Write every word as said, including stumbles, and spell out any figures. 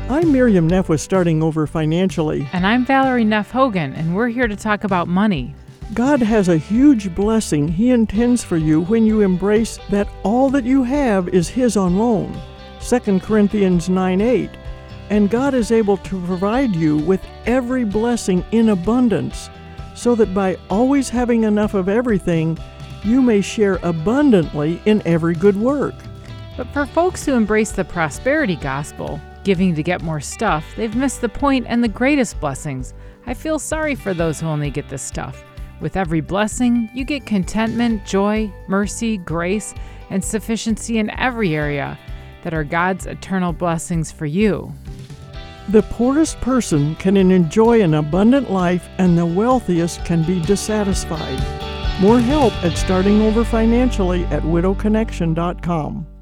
I'm Miriam Neff with Starting Over Financially. And I'm Valerie Neff Hogan, and we're here to talk about money. God has a huge blessing He intends for you when you embrace that all that you have is His on loan. Second Corinthians nine eight. And God is able to provide you with every blessing in abundance, so that by always having enough of everything, you may share abundantly in every good work. But for folks who embrace the prosperity gospel, giving to get more stuff, they've missed the point and the greatest blessings. I feel sorry for those who only get this stuff. With every blessing, you get contentment, joy, mercy, grace, and sufficiency in every area that are God's eternal blessings for you. The poorest person can enjoy an abundant life, and the wealthiest can be dissatisfied. More help at Starting Over Financially at widow connection dot com.